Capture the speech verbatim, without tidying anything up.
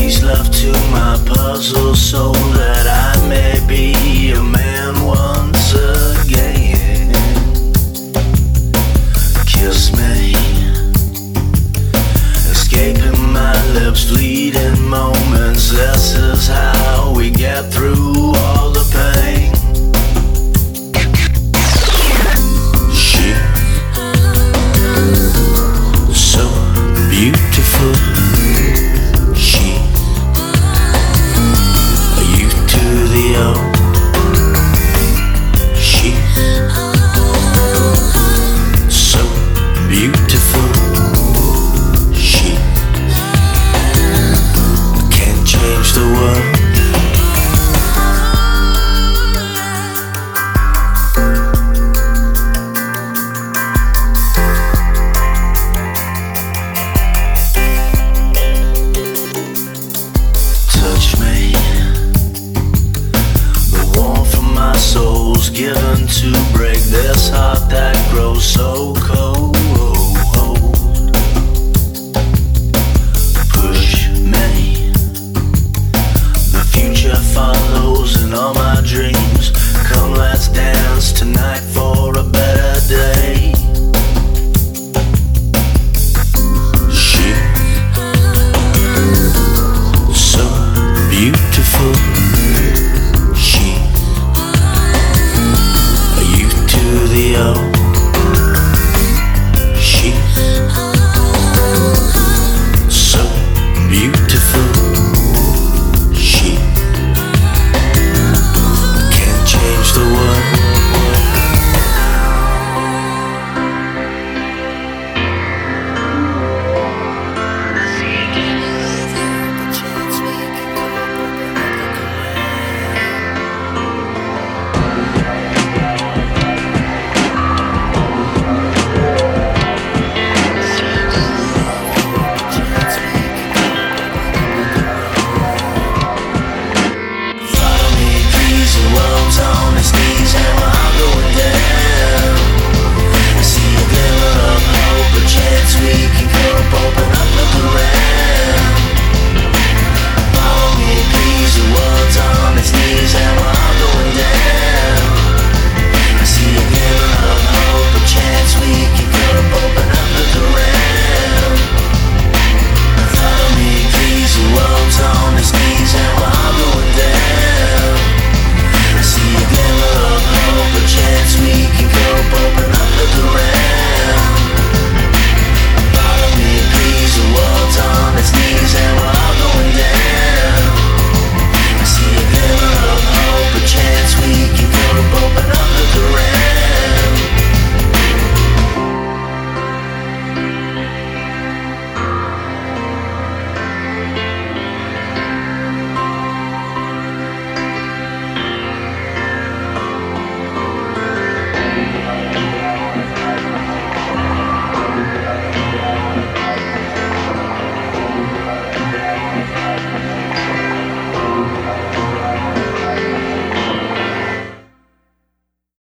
She's love to my puzzle so that I may be a man once again. Kiss me, escaping my lips, fleeting moments. This is how we get through all the pain. She, so beautiful. She, a youth to the old. She's so beautiful. She can't change the world.